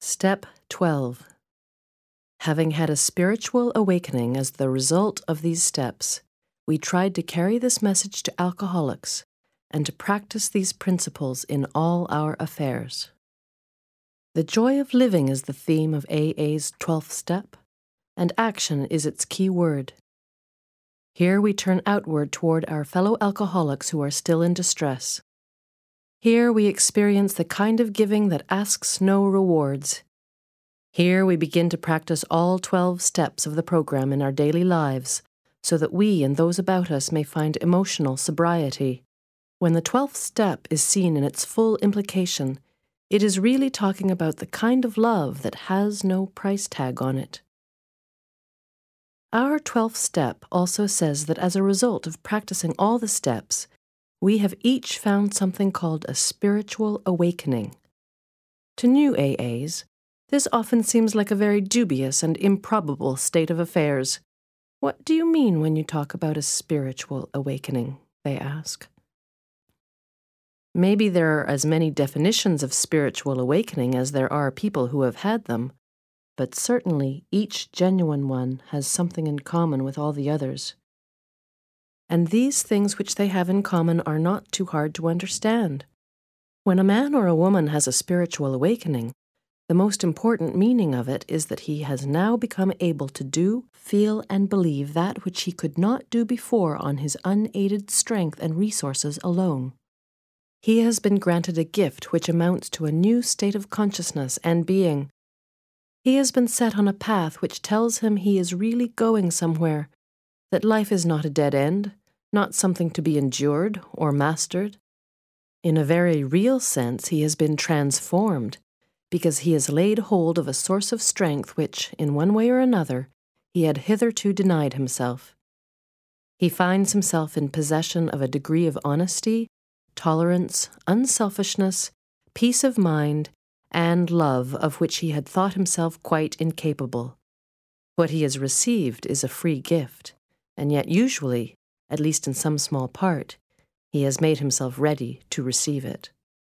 Step 12. Having had a spiritual awakening as the result of these steps, we tried to carry this message to alcoholics and to practice these principles in all our affairs. The joy of living is the theme of AA's 12th step, and action is its key word. Here we turn outward toward our fellow alcoholics who are still in distress. Here we experience the kind of giving that asks no rewards. Here we begin to practice all 12 steps of the program in our daily lives, so that we and those about us may find emotional sobriety. When the 12th step is seen in its full implication, it is really talking about the kind of love that has no price tag on it. Our 12th step also says that as a result of practicing all the steps, we have each found something called a spiritual awakening. To new AAs, this often seems like a very dubious and improbable state of affairs. What do you mean when you talk about a spiritual awakening? They ask. Maybe there are as many definitions of spiritual awakening as there are people who have had them, but certainly each genuine one has something in common with all the others. And these things which they have in common are not too hard to understand. When a man or a woman has a spiritual awakening, the most important meaning of it is that he has now become able to do, feel, and believe that which he could not do before on his unaided strength and resources alone. He has been granted a gift which amounts to a new state of consciousness and being. He has been set on a path which tells him he is really going somewhere, that life is not a dead end, not something to be endured or mastered. In a very real sense, he has been transformed, because he has laid hold of a source of strength which, in one way or another, he had hitherto denied himself. He finds himself in possession of a degree of honesty, tolerance, unselfishness, peace of mind, and love of which he had thought himself quite incapable. What he has received is a free gift, and yet usually, at least in some small part, he has made himself ready to receive it.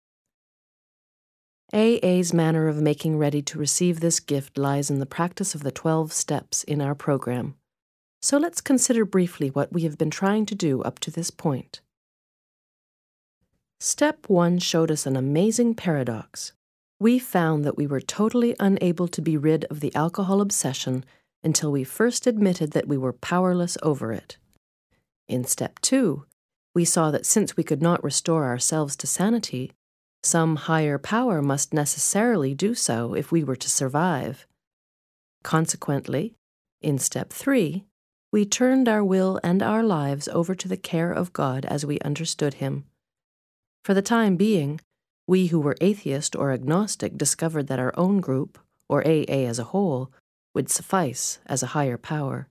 AA's manner of making ready to receive this gift lies in the practice of the 12 steps in our program. So let's consider briefly what we have been trying to do up to this point. Step 1 showed us an amazing paradox. We found that we were totally unable to be rid of the alcohol obsession until we first admitted that we were powerless over it. In Step 2, we saw that since we could not restore ourselves to sanity, some higher power must necessarily do so if we were to survive. Consequently, in Step 3, we turned our will and our lives over to the care of God as we understood Him. For the time being, we who were atheist or agnostic discovered that our own group, or AA as a whole, would suffice as a higher power.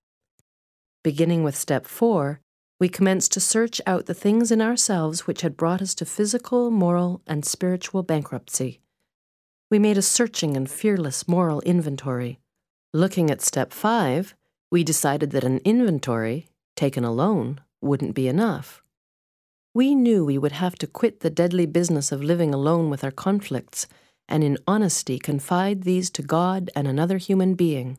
Beginning with Step 4, we commenced to search out the things in ourselves which had brought us to physical, moral, and spiritual bankruptcy. We made a searching and fearless moral inventory. Looking at Step 5, we decided that an inventory, taken alone, wouldn't be enough. We knew we would have to quit the deadly business of living alone with our conflicts and in honesty confide these to God and another human being.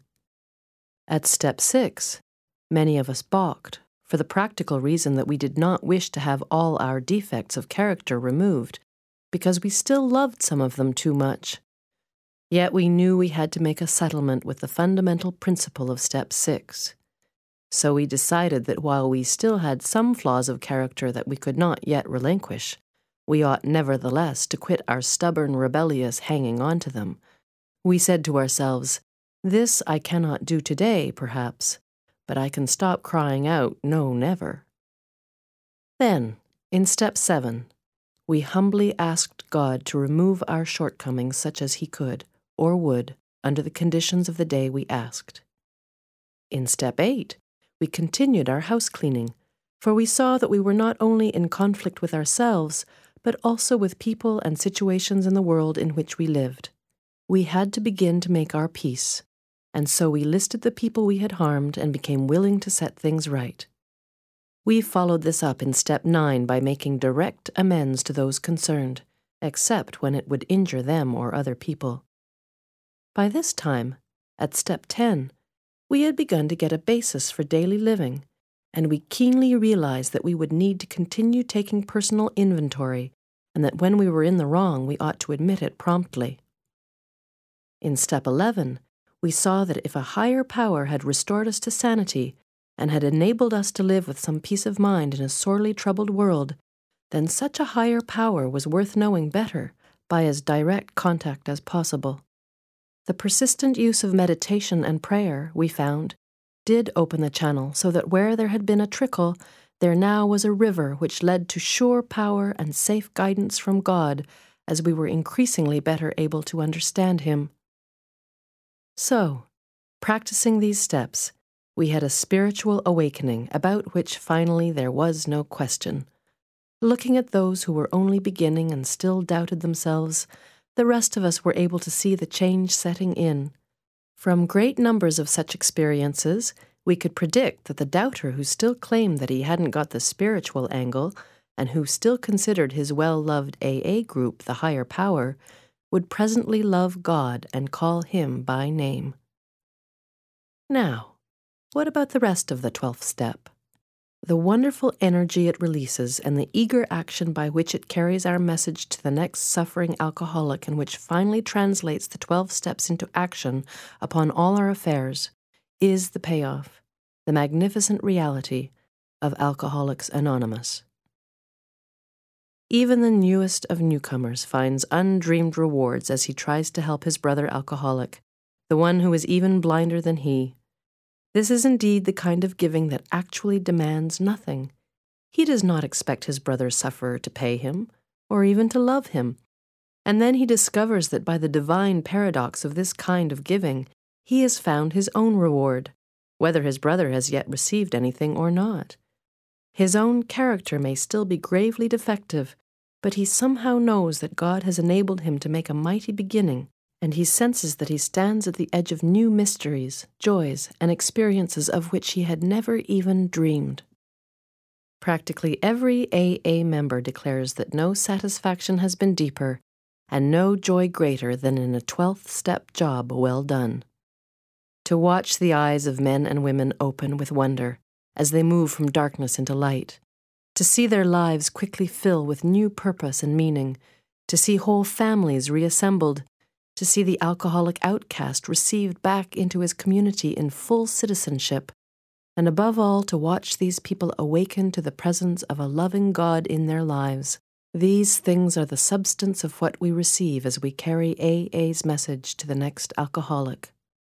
At Step 6, many of us balked, for the practical reason that we did not wish to have all our defects of character removed, because we still loved some of them too much. Yet we knew we had to make a settlement with the fundamental principle of Step 6. So we decided that while we still had some flaws of character that we could not yet relinquish, we ought nevertheless to quit our stubborn, rebellious hanging on to them. We said to ourselves, "This I cannot do today, perhaps, but I can stop crying out, 'No, never.'" Then, in Step 7, we humbly asked God to remove our shortcomings such as He could, or would, under the conditions of the day we asked. In Step 8, we continued our house cleaning, for we saw that we were not only in conflict with ourselves, but also with people and situations in the world in which we lived. We had to begin to make our peace, and so we listed the people we had harmed and became willing to set things right. We followed this up in Step 9 by making direct amends to those concerned, except when it would injure them or other people. By this time, at step 10, we had begun to get a basis for daily living, and we keenly realized that we would need to continue taking personal inventory, and that when we were in the wrong, we ought to admit it promptly. In step 11, we saw that if a higher power had restored us to sanity and had enabled us to live with some peace of mind in a sorely troubled world, then such a higher power was worth knowing better by as direct contact as possible. The persistent use of meditation and prayer, we found, did open the channel so that where there had been a trickle, there now was a river which led to sure power and safe guidance from God as we were increasingly better able to understand Him. So, practicing these steps, we had a spiritual awakening about which finally there was no question. Looking at those who were only beginning and still doubted themselves, the rest of us were able to see the change setting in. From great numbers of such experiences, we could predict that the doubter who still claimed that he hadn't got the spiritual angle and who still considered his well-loved AA group the higher power would presently love God and call Him by name. Now, what about the rest of the 12th step? The wonderful energy it releases and the eager action by which it carries our message to the next suffering alcoholic and which finally translates the 12 steps into action upon all our affairs is the payoff, the magnificent reality of Alcoholics Anonymous. Even the newest of newcomers finds undreamed rewards as he tries to help his brother alcoholic, the one who is even blinder than he. This is indeed the kind of giving that actually demands nothing. He does not expect his brother sufferer to pay him, or even to love him. And then he discovers that by the divine paradox of this kind of giving, he has found his own reward, whether his brother has yet received anything or not. His own character may still be gravely defective, but he somehow knows that God has enabled him to make a mighty beginning, and he senses that he stands at the edge of new mysteries, joys, and experiences of which he had never even dreamed. Practically every AA member declares that no satisfaction has been deeper and no joy greater than in a 12th step job well done. To watch the eyes of men and women open with wonder as they move from darkness into light, to see their lives quickly fill with new purpose and meaning, to see whole families reassembled, to see the alcoholic outcast received back into his community in full citizenship, and above all to watch these people awaken to the presence of a loving God in their lives. These things are the substance of what we receive as we carry AA's message to the next alcoholic.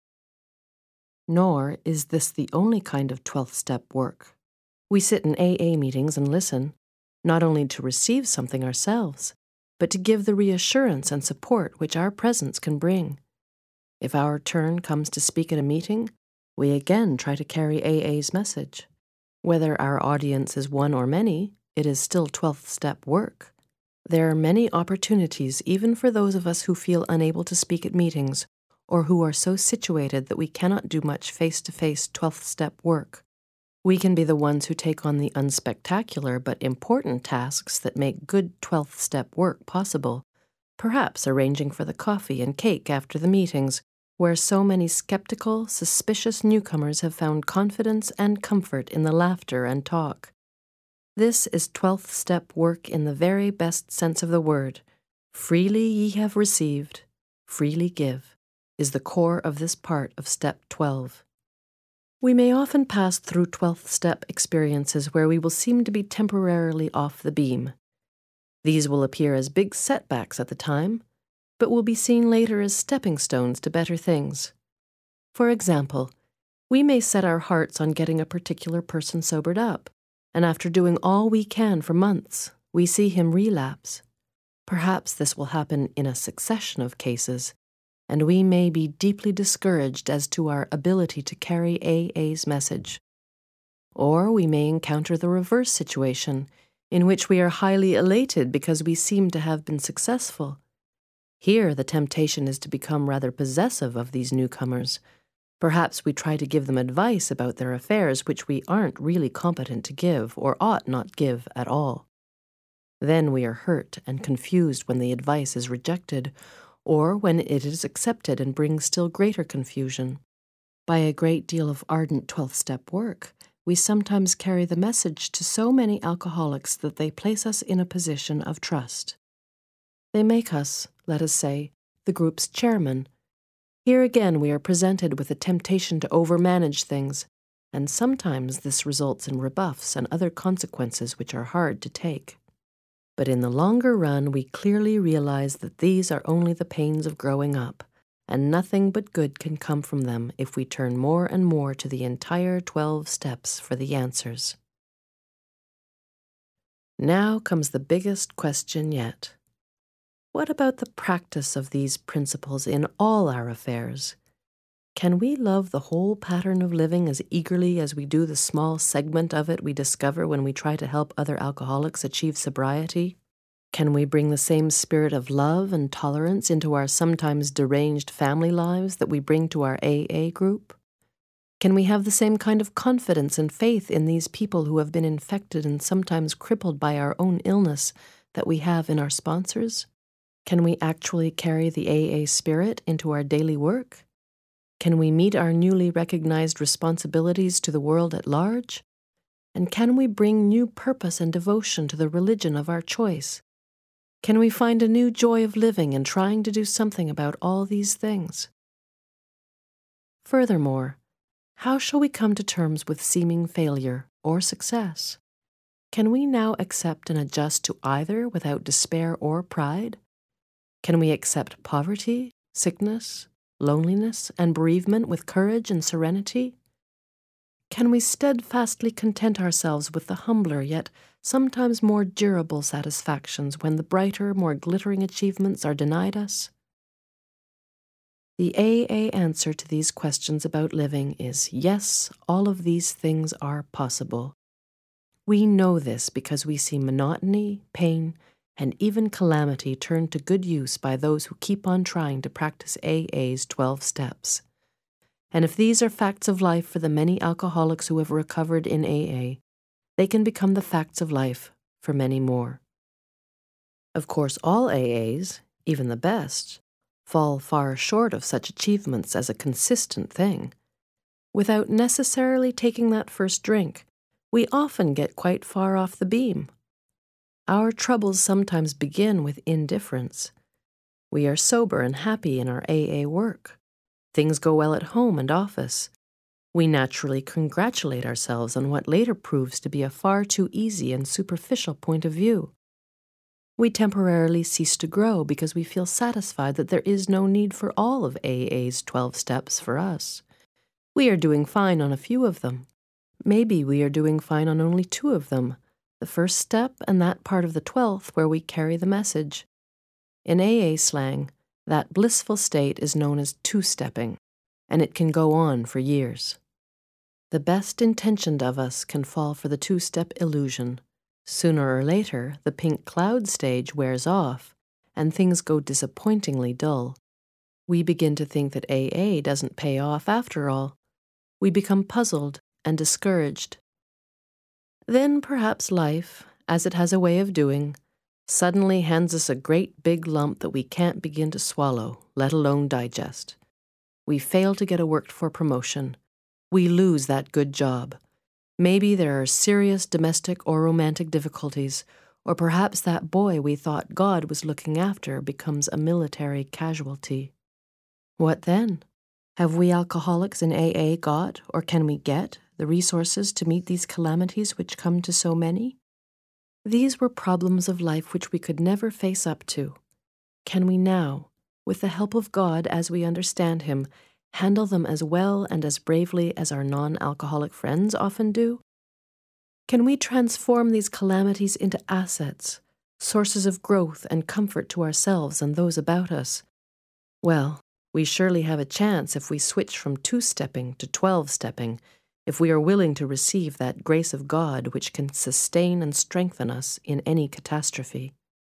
Nor is this the only kind of 12th step work. We sit in AA meetings and listen, not only to receive something ourselves, but to give the reassurance and support which our presence can bring. If our turn comes to speak at a meeting, we again try to carry AA's message. Whether our audience is one or many, it is still 12th step work. There are many opportunities even for those of us who feel unable to speak at meetings or who are so situated that we cannot do much face-to-face 12th step work. We can be the ones who take on the unspectacular but important tasks that make good 12th step work possible, perhaps arranging for the coffee and cake after the meetings, where so many skeptical, suspicious newcomers have found confidence and comfort in the laughter and talk. This is 12th step work in the very best sense of the word. Freely ye have received, freely give, is the core of this part of step 12. We may often pass through 12th step experiences where we will seem to be temporarily off the beam. These will appear as big setbacks at the time, but will be seen later as stepping stones to better things. For example, we may set our hearts on getting a particular person sobered up, and after doing all we can for months, we see him relapse. Perhaps this will happen in a succession of cases, and we may be deeply discouraged as to our ability to carry AA's message. Or we may encounter the reverse situation, in which we are highly elated because we seem to have been successful. Here the temptation is to become rather possessive of these newcomers. Perhaps we try to give them advice about their affairs which we aren't really competent to give or ought not give at all. Then we are hurt and confused when the advice is rejected, or when it is accepted and brings still greater confusion. By a great deal of ardent 12-step work, we sometimes carry the message to so many alcoholics that they place us in a position of trust. They make us, let us say, the group's chairman. Here again we are presented with a temptation to overmanage things, and sometimes this results in rebuffs and other consequences which are hard to take. But in the longer run we clearly realize that these are only the pains of growing up, and nothing but good can come from them if we turn more and more to the entire 12 steps for the answers. Now comes the biggest question yet. What about the practice of these principles in all our affairs? Can we love the whole pattern of living as eagerly as we do the small segment of it we discover when we try to help other alcoholics achieve sobriety? Can we bring the same spirit of love and tolerance into our sometimes deranged family lives that we bring to our AA group? Can we have the same kind of confidence and faith in these people who have been infected and sometimes crippled by our own illness that we have in our sponsors? Can we actually carry the AA spirit into our daily work? Can we meet our newly recognized responsibilities to the world at large? And can we bring new purpose and devotion to the religion of our choice? Can we find a new joy of living and trying to do something about all these things? Furthermore, how shall we come to terms with seeming failure or success? Can we now accept and adjust to either without despair or pride? Can we accept poverty, sickness, loneliness, and bereavement with courage and serenity? Can we steadfastly content ourselves with the humbler yet sometimes more durable satisfactions when the brighter, more glittering achievements are denied us? The AA answer to these questions about living is yes, all of these things are possible. We know this because we see monotony, pain, and even calamity turned to good use by those who keep on trying to practice AA's 12 steps. And if these are facts of life for the many alcoholics who have recovered in AA, they can become the facts of life for many more. Of course, all AAs, even the best, fall far short of such achievements as a consistent thing. Without necessarily taking that first drink, we often get quite far off the beam. Our troubles sometimes begin with indifference. We are sober and happy in our AA work. Things go well at home and office. We naturally congratulate ourselves on what later proves to be a far too easy and superficial point of view. We temporarily cease to grow because we feel satisfied that there is no need for all of AA's 12 steps for us. We are doing fine on a few of them. Maybe we are doing fine on only 2 of them, the first step and that part of the 12th where we carry the message. In AA slang, that blissful state is known as 2-stepping, and it can go on for years. The best intentioned of us can fall for the 2-step illusion. Sooner or later, the pink cloud stage wears off, and things go disappointingly dull. We begin to think that AA doesn't pay off after all. We become puzzled and discouraged. Then perhaps life, as it has a way of doing, suddenly hands us a great big lump that we can't begin to swallow, let alone digest. We fail to get a worked-for promotion. We lose that good job. Maybe there are serious domestic or romantic difficulties, or perhaps that boy we thought God was looking after becomes a military casualty. What then? Have we alcoholics in AA got, or can we get, the resources to meet these calamities which come to so many? These were problems of life which we could never face up to. Can we now, with the help of God as we understand Him, handle them as well and as bravely as our non-alcoholic friends often do? Can we transform these calamities into assets, sources of growth and comfort to ourselves and those about us? Well, we surely have a chance if we switch from 2-stepping to 12-stepping, if we are willing to receive that grace of God which can sustain and strengthen us in any catastrophe.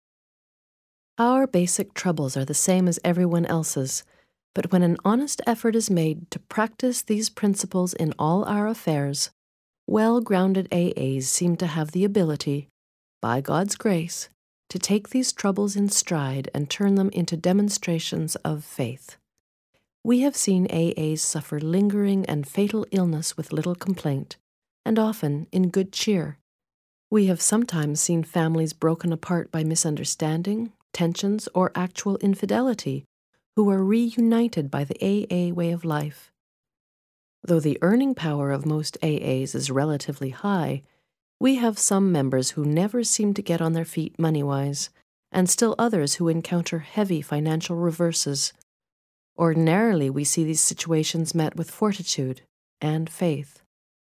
Our basic troubles are the same as everyone else's, but when an honest effort is made to practice these principles in all our affairs, well-grounded AAs seem to have the ability, by God's grace, to take these troubles in stride and turn them into demonstrations of faith. We have seen AAs suffer lingering and fatal illness with little complaint, and often in good cheer. We have sometimes seen families broken apart by misunderstanding, tensions, or actual infidelity, who are reunited by the AA way of life. Though the earning power of most AAs is relatively high, we have some members who never seem to get on their feet money-wise, and still others who encounter heavy financial reverses. Ordinarily, we see these situations met with fortitude and faith.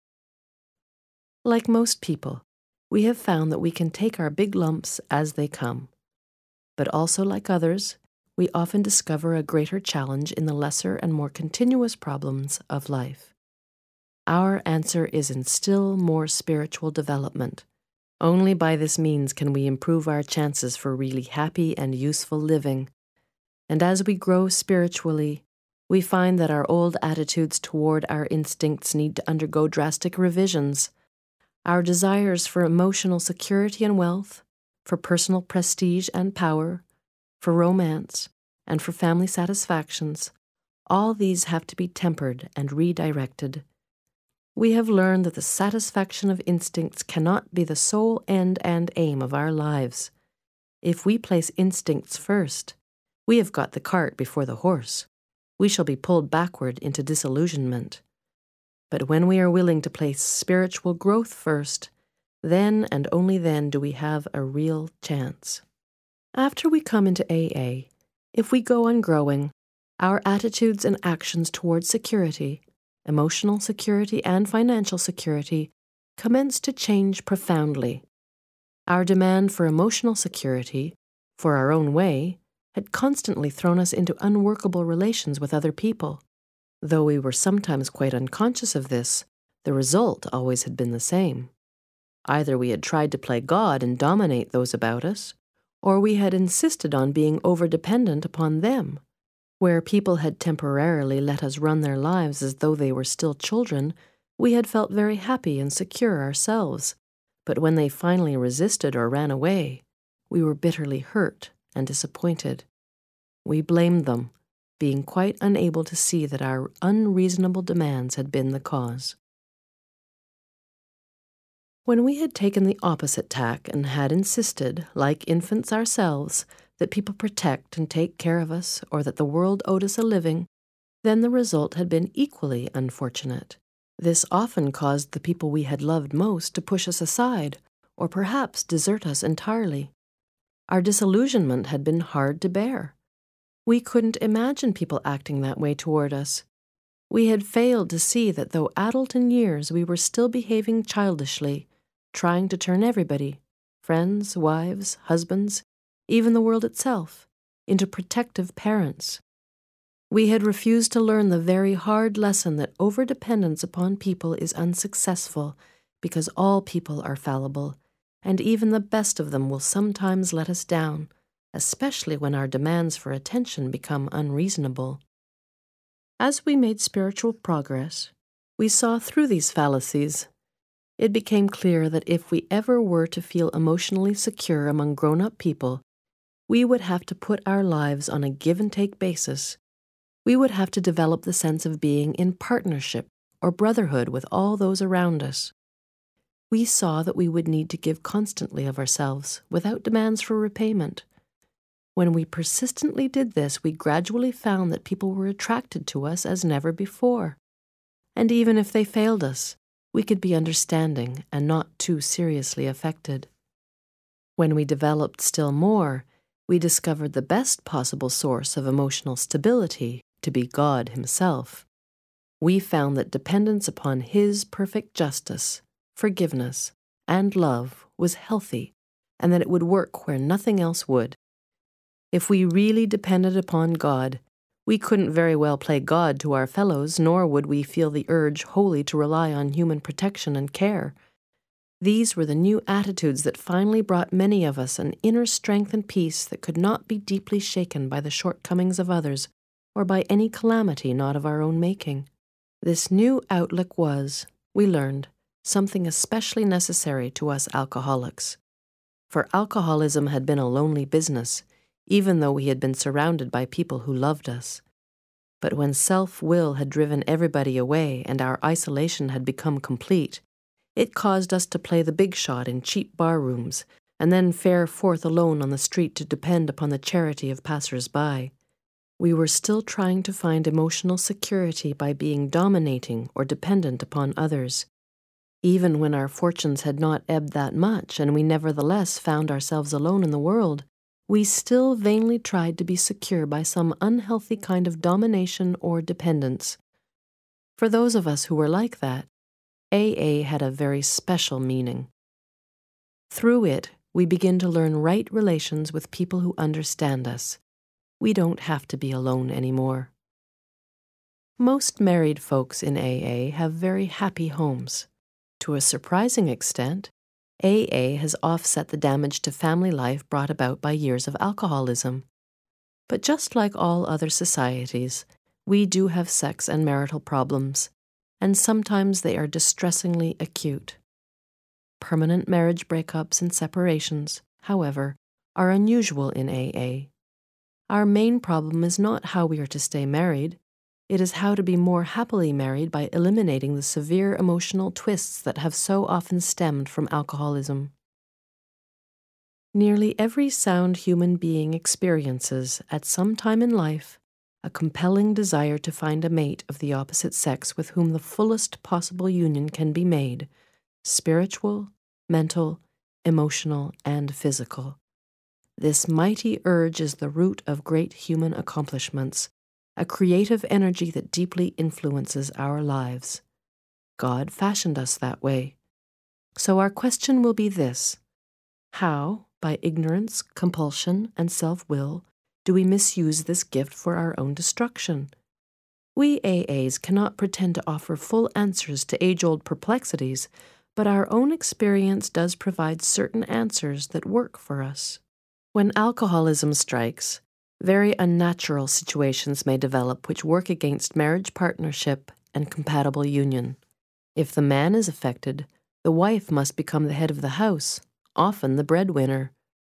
Like most people, we have found that we can take our big lumps as they come. But also, like others, we often discover a greater challenge in the lesser and more continuous problems of life. Our answer is in still more spiritual development. Only by this means can we improve our chances for really happy and useful living. And as we grow spiritually, we find that our old attitudes toward our instincts need to undergo drastic revisions. Our desires for emotional security and wealth, for personal prestige and power, for romance, and for family satisfactions, all these have to be tempered and redirected. We have learned that the satisfaction of instincts cannot be the sole end and aim of our lives. If we place instincts first, we have got the cart before the horse. We shall be pulled backward into disillusionment. But when we are willing to place spiritual growth first, then and only then do we have a real chance. After we come into AA, if we go on growing, our attitudes and actions towards security, emotional security and financial security, commence to change profoundly. Our demand for emotional security, for our own way, had constantly thrown us into unworkable relations with other people. Though we were sometimes quite unconscious of this, the result always had been the same. Either we had tried to play God and dominate those about us, or we had insisted on being over-dependent upon them. Where people had temporarily let us run their lives as though they were still children, we had felt very happy and secure ourselves. But when they finally resisted or ran away, we were bitterly hurt and disappointed. We blamed them, being quite unable to see that our unreasonable demands had been the cause. When we had taken the opposite tack and had insisted, like infants ourselves, that people protect and take care of us, or that the world owed us a living, then the result had been equally unfortunate. This often caused the people we had loved most to push us aside, or perhaps desert us entirely. Our disillusionment had been hard to bear. We couldn't imagine people acting that way toward us. We had failed to see that though adult in years, we were still behaving childishly, trying to turn everybody, friends, wives, husbands, even the world itself, into protective parents. We had refused to learn the very hard lesson that overdependence upon people is unsuccessful, because all people are fallible, and even the best of them will sometimes let us down, especially when our demands for attention become unreasonable. As we made spiritual progress, we saw through these fallacies. It became clear that if we ever were to feel emotionally secure among grown-up people, we would have to put our lives on a give-and-take basis. We would have to develop the sense of being in partnership or brotherhood with all those around us. We saw that we would need to give constantly of ourselves, without demands for repayment. When we persistently did this, we gradually found that people were attracted to us as never before. And even if they failed us, we could be understanding and not too seriously affected. When we developed still more, we discovered the best possible source of emotional stability to be God Himself. We found that dependence upon His perfect justice, forgiveness, and love was healthy, and that it would work where nothing else would. If we really depended upon God, we couldn't very well play God to our fellows, nor would we feel the urge wholly to rely on human protection and care. These were the new attitudes that finally brought many of us an inner strength and peace that could not be deeply shaken by the shortcomings of others or by any calamity not of our own making. This new outlook was, we learned, something especially necessary to us alcoholics. for alcoholism had been a lonely business, even though we had been surrounded by people who loved us. But when self-will had driven everybody away and our isolation had become complete, it caused us to play the big shot in cheap bar rooms and then fare forth alone on the street to depend upon the charity of passers-by. We were still trying to find emotional security by being dominating or dependent upon others. Even when our fortunes had not ebbed that much and we nevertheless found ourselves alone in the world, we still vainly tried to be secure by some unhealthy kind of domination or dependence. For those of us who were like that, AA had a very special meaning. Through it, we begin to learn right relations with people who understand us. We don't have to be alone anymore. Most married folks in AA have very happy homes. To a surprising extent, AA has offset the damage to family life brought about by years of alcoholism. But just like all other societies, we do have sex and marital problems, and sometimes they are distressingly acute. Permanent marriage breakups and separations, however, are unusual in AA. Our main problem is not how we are to stay married. It is how to be more happily married by eliminating the severe emotional twists that have so often stemmed from alcoholism. Nearly every sound human being experiences, at some time in life, a compelling desire to find a mate of the opposite sex with whom the fullest possible union can be made, spiritual, mental, emotional, and physical. This mighty urge is the root of great human accomplishments, a creative energy that deeply influences our lives. God fashioned us that way. So our question will be this: how, by ignorance, compulsion, and self-will, do we misuse this gift for our own destruction? We AAs cannot pretend to offer full answers to age-old perplexities, but our own experience does provide certain answers that work for us. When alcoholism strikes, very unnatural situations may develop which work against marriage partnership and compatible union. If the man is affected, the wife must become the head of the house, often the breadwinner.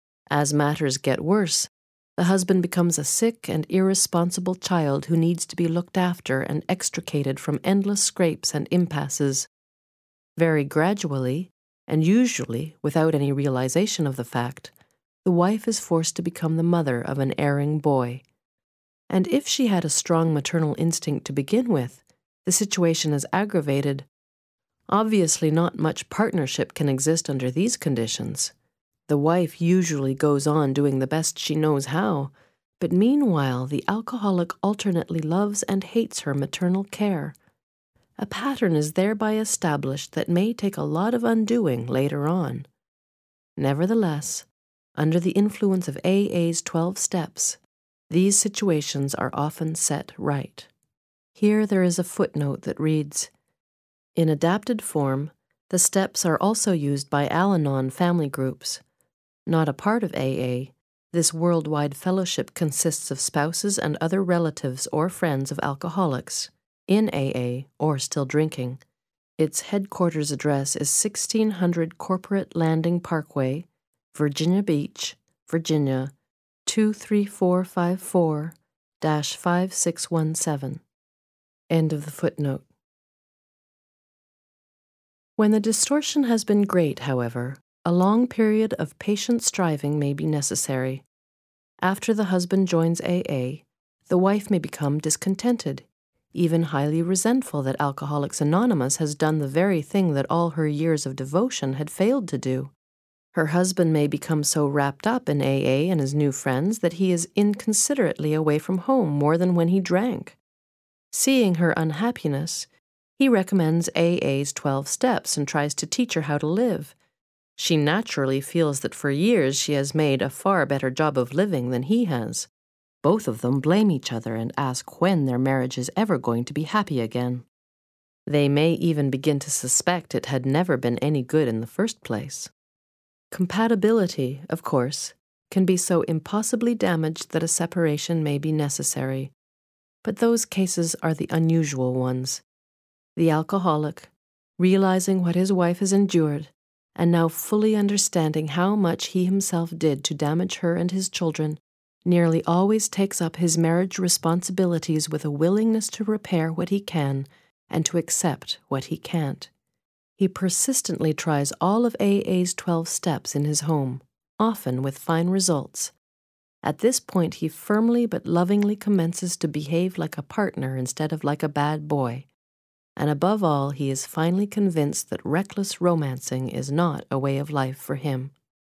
As matters get worse, the husband becomes a sick and irresponsible child who needs to be looked after and extricated from endless scrapes and impasses. Very gradually, and usually without any realization of the fact, the wife is forced to become the mother of an erring boy. And if she had a strong maternal instinct to begin with, the situation is aggravated. Obviously, not much partnership can exist under these conditions. The wife usually goes on doing the best she knows how, but meanwhile the alcoholic alternately loves and hates her maternal care. A pattern is thereby established that may take a lot of undoing later on. Nevertheless, under the influence of AA's 12 steps, these situations are often set right. Here there is a footnote that reads, "In adapted form, the steps are also used by Al-Anon family groups. Not a part of AA, this worldwide fellowship consists of spouses and other relatives or friends of alcoholics, in AA or still drinking. Its headquarters address is 1600 Corporate Landing Parkway, Virginia Beach, Virginia, 23454-5617. End of the footnote. When the distortion has been great, however, a long period of patient striving may be necessary. After the husband joins AA, the wife may become discontented, even highly resentful that Alcoholics Anonymous has done the very thing that all her years of devotion had failed to do. Her husband may become so wrapped up in AA and his new friends that he is inconsiderately away from home more than when he drank. Seeing her unhappiness, he recommends AA's 12 steps and tries to teach her how to live. She naturally feels that for years she has made a far better job of living than he has. Both of them blame each other and ask when their marriage is ever going to be happy again. They may even begin to suspect it had never been any good in the first place. Compatibility, of course, can be so impossibly damaged that a separation may be necessary, but those cases are the unusual ones. The alcoholic, realizing what his wife has endured, and now fully understanding how much he himself did to damage her and his children, nearly always takes up his marriage responsibilities with a willingness to repair what he can and to accept what he can't. He persistently tries all of AA's 12 steps in his home, often with fine results. At this point, he firmly but lovingly commences to behave like a partner instead of like a bad boy. And above all, he is finally convinced that reckless romancing is not a way of life for him.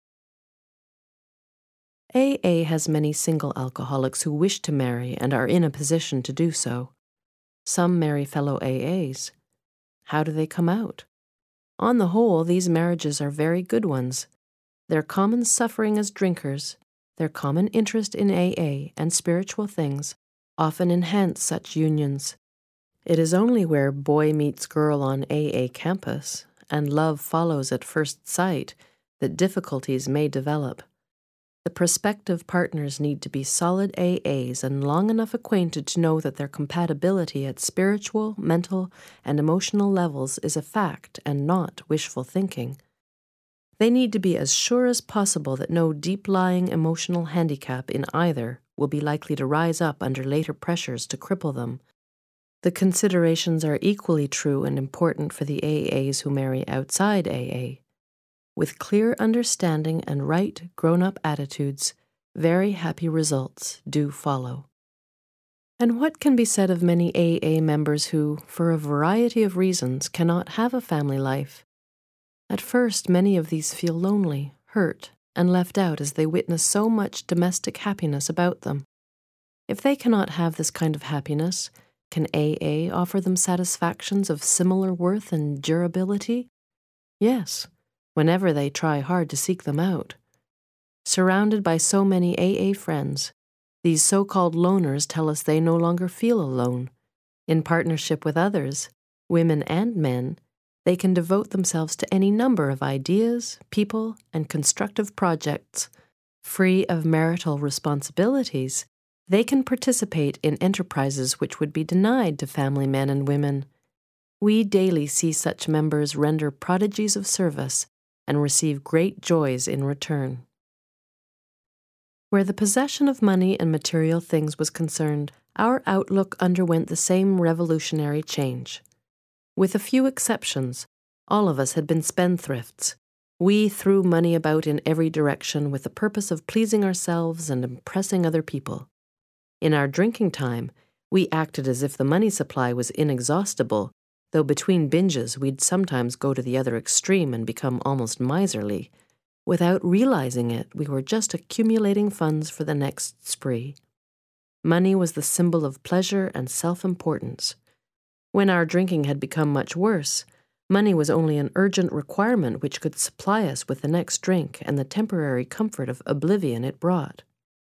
AA has many single alcoholics who wish to marry and are in a position to do so. Some marry fellow AAs. How do they come out? On the whole, these marriages are very good ones. Their common suffering as drinkers, their common interest in AA and spiritual things, often enhance such unions. It is only where boy meets girl on AA campus, and love follows at first sight, that difficulties may develop. The prospective partners need to be solid AAs and long enough acquainted to know that their compatibility at spiritual, mental, and emotional levels is a fact and not wishful thinking. They need to be as sure as possible that no deep-lying emotional handicap in either will be likely to rise up under later pressures to cripple them. The considerations are equally true and important for the AAs who marry outside AA. With clear understanding and right, grown-up attitudes, very happy results do follow. And what can be said of many AA members who, for a variety of reasons, cannot have a family life? At first, many of these feel lonely, hurt, and left out as they witness so much domestic happiness about them. If they cannot have this kind of happiness, can AA offer them satisfactions of similar worth and durability? Yes, whenever they try hard to seek them out. Surrounded by so many AA friends, these so-called loners tell us they no longer feel alone. In partnership with others, women and men, they can devote themselves to any number of ideas, people, and constructive projects. Free of marital responsibilities, they can participate in enterprises which would be denied to family men and women. We daily see such members render prodigies of service and receive great joys in return. Where the possession of money and material things was concerned, our outlook underwent the same revolutionary change. With a few exceptions, all of us had been spendthrifts. We threw money about in every direction with the purpose of pleasing ourselves and impressing other people. In our drinking time, we acted as if the money supply was inexhaustible, though between binges we'd sometimes go to the other extreme and become almost miserly. Without realizing it, we were just accumulating funds for the next spree. Money was the symbol of pleasure and self-importance. When our drinking had become much worse, money was only an urgent requirement which could supply us with the next drink and the temporary comfort of oblivion it brought.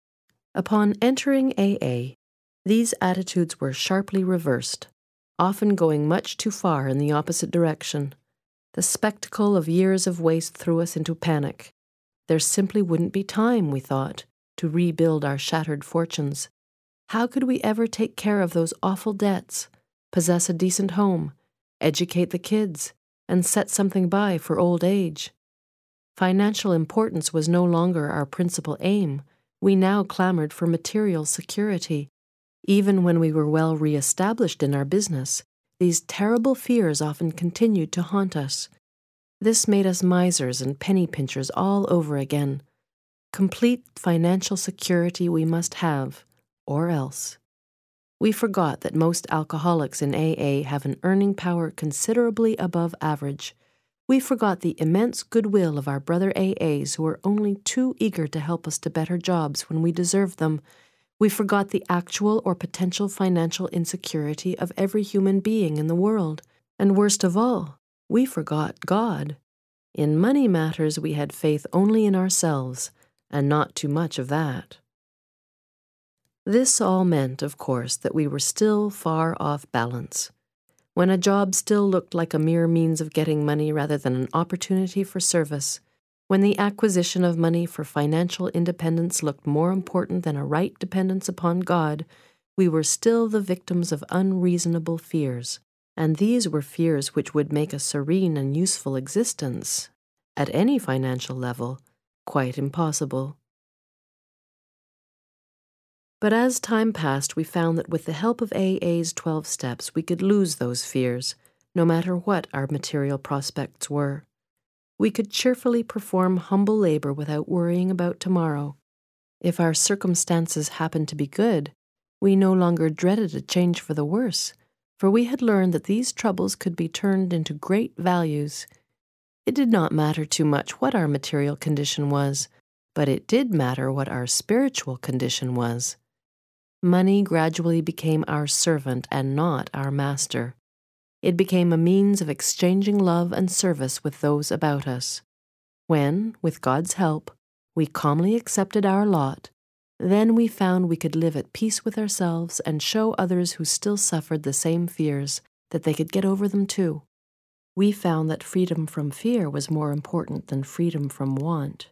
Upon entering AA, these attitudes were sharply reversed, often going much too far in the opposite direction. The spectacle of years of waste threw us into panic. There simply wouldn't be time, we thought, to rebuild our shattered fortunes. How could we ever take care of those awful debts, possess a decent home, educate the kids, and set something by for old age? Financial importance was no longer our principal aim. We now clamored for material security. Even when we were well re-established in our business, these terrible fears often continued to haunt us. This made us misers and penny pinchers all over again. Complete financial security we must have, or else. We forgot that most alcoholics in AA have an earning power considerably above average. We forgot the immense goodwill of our brother AAs who were only too eager to help us to better jobs when we deserved them. We forgot the actual or potential financial insecurity of every human being in the world. And worst of all, we forgot God. In money matters, we had faith only in ourselves, and not too much of that. This all meant, of course, that we were still far off balance. When a job still looked like a mere means of getting money rather than an opportunity for service, when the acquisition of money for financial independence looked more important than a right dependence upon God, we were still the victims of unreasonable fears, and these were fears which would make a serene and useful existence, at any financial level, quite impossible. But as time passed, we found that with the help of AA's 12 steps, we could lose those fears, no matter what our material prospects were. We could cheerfully perform humble labor without worrying about tomorrow. If our circumstances happened to be good, we no longer dreaded a change for the worse, for we had learned that these troubles could be turned into great values. It did not matter too much what our material condition was, but it did matter what our spiritual condition was. Money gradually became our servant and not our master. It became a means of exchanging love and service with those about us. When, with God's help, we calmly accepted our lot, then we found we could live at peace with ourselves and show others who still suffered the same fears that they could get over them too. We found that freedom from fear was more important than freedom from want.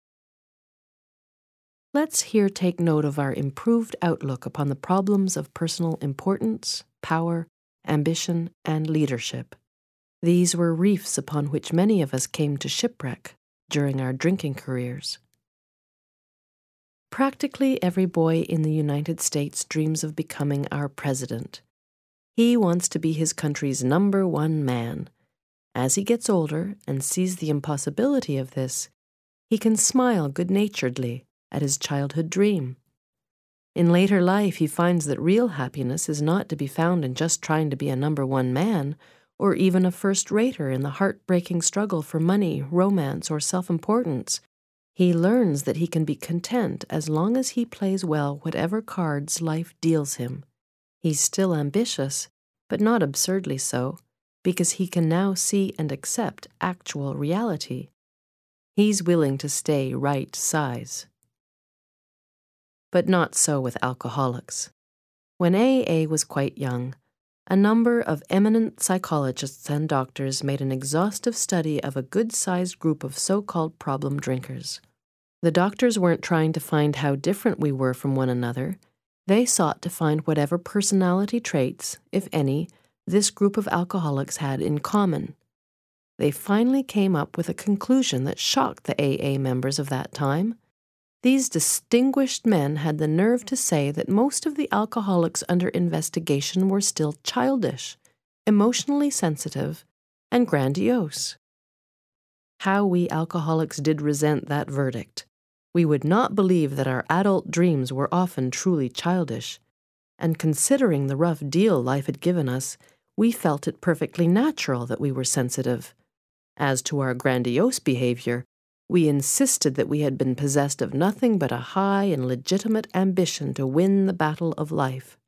Let's here take note of our improved outlook upon the problems of personal importance, power, ambition, and leadership. These were reefs upon which many of us came to shipwreck during our drinking careers. Practically every boy in the United States dreams of becoming our president. He wants to be his country's #1 man. As he gets older and sees the impossibility of this, he can smile good-naturedly at his childhood dream. In later life, he finds that real happiness is not to be found in just trying to be a #1 man, or even a first-rater in the heartbreaking struggle for money, romance, or self-importance. He learns that he can be content as long as he plays well whatever cards life deals him. He's still ambitious, but not absurdly so, because he can now see and accept actual reality. He's willing to stay right size. But not so with alcoholics. When AA was quite young, a number of eminent psychologists and doctors made an exhaustive study of a good-sized group of so-called problem drinkers. The doctors weren't trying to find how different we were from one another. They sought to find whatever personality traits, if any, this group of alcoholics had in common. They finally came up with a conclusion that shocked the AA members of that time. These distinguished men had the nerve to say that most of the alcoholics under investigation were still childish, emotionally sensitive, and grandiose. How we alcoholics did resent that verdict. We would not believe that our adult dreams were often truly childish, and considering the rough deal life had given us, we felt it perfectly natural that we were sensitive. As to our grandiose behavior, we insisted that we had been possessed of nothing but a high and legitimate ambition to win the battle of life.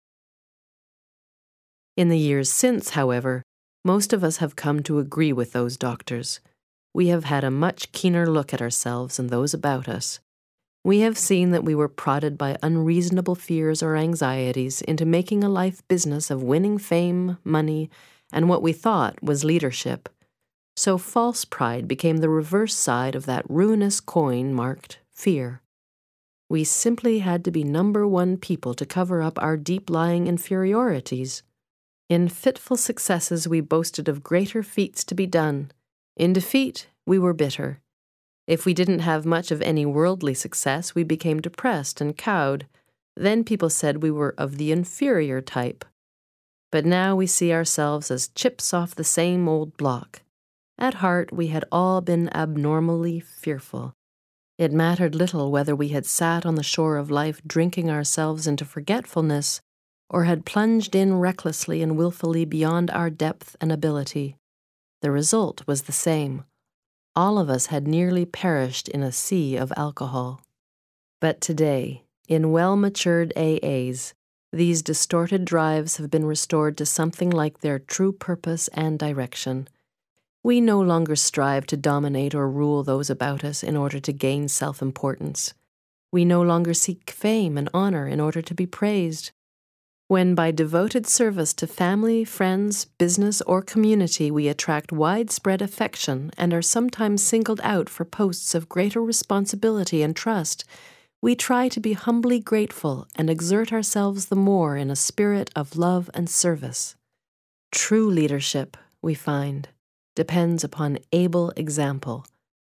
In the years since, however, most of us have come to agree with those doctors. We have had a much keener look at ourselves and those about us. We have seen that we were prodded by unreasonable fears or anxieties into making a life business of winning fame, money, and what we thought was leadership. So false pride became the reverse side of that ruinous coin marked fear. We simply had to be #1 people to cover up our deep-lying inferiorities. In fitful successes, we boasted of greater feats to be done. In defeat, we were bitter. If we didn't have much of any worldly success, we became depressed and cowed. Then people said we were of the inferior type. But now we see ourselves as chips off the same old block. At heart, we had all been abnormally fearful. It mattered little whether we had sat on the shore of life drinking ourselves into forgetfulness, or had plunged in recklessly and willfully beyond our depth and ability. The result was the same. All of us had nearly perished in a sea of alcohol. But today, in well-matured AAs, these distorted drives have been restored to something like their true purpose and direction. We no longer strive to dominate or rule those about us in order to gain self-importance. We no longer seek fame and honor in order to be praised. When by devoted service to family, friends, business, or community we attract widespread affection and are sometimes singled out for posts of greater responsibility and trust, we try to be humbly grateful and exert ourselves the more in a spirit of love and service. True leadership, we find, depends upon able example,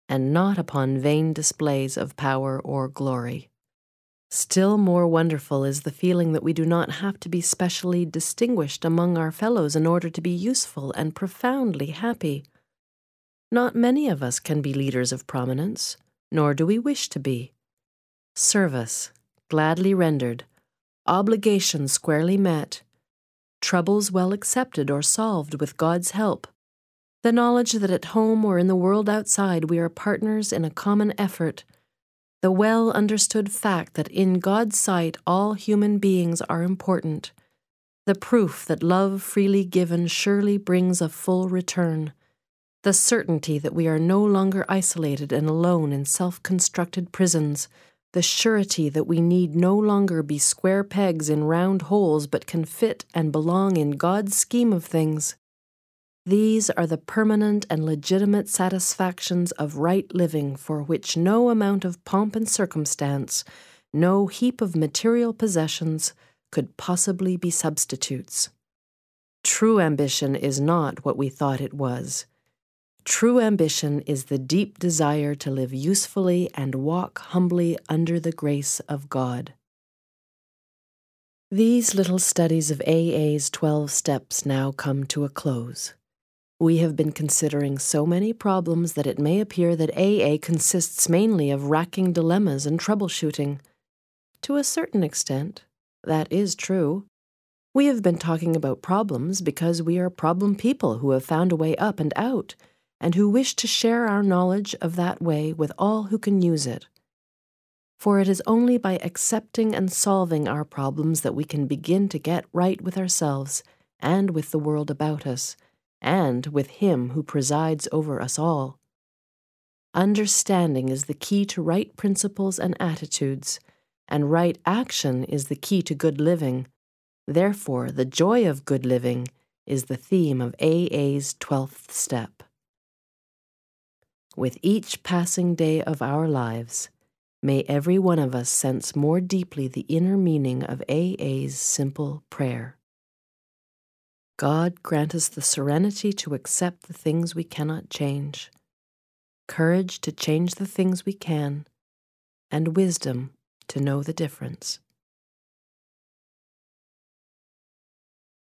and not upon vain displays of power or glory. Still more wonderful is the feeling that we do not have to be specially distinguished among our fellows in order to be useful and profoundly happy. Not many of us can be leaders of prominence, nor do we wish to be. Service, gladly rendered, obligations squarely met, troubles well accepted or solved with God's help, the knowledge that at home or in the world outside we are partners in a common effort, the well-understood fact that in God's sight all human beings are important, the proof that love freely given surely brings a full return, the certainty that we are no longer isolated and alone in self-constructed prisons, the surety that we need no longer be square pegs in round holes but can fit and belong in God's scheme of things. These are the permanent and legitimate satisfactions of right living for which no amount of pomp and circumstance, no heap of material possessions could possibly be substitutes. True ambition is not what we thought it was. True ambition is the deep desire to live usefully and walk humbly under the grace of God. These little studies of AA's 12 steps now come to a close. We have been considering so many problems that it may appear that AA consists mainly of racking dilemmas and troubleshooting. To a certain extent, that is true. We have been talking about problems because we are problem people who have found a way up and out, and who wish to share our knowledge of that way with all who can use it. For it is only by accepting and solving our problems that we can begin to get right with ourselves and with the world about us, and with Him who presides over us all. Understanding is the key to right principles and attitudes, and right action is the key to good living. Therefore, the joy of good living is the theme of AA's 12th step. With each passing day of our lives, may every one of us sense more deeply the inner meaning of AA's simple prayer. God grant us the serenity to accept the things we cannot change, courage to change the things we can, and wisdom to know the difference.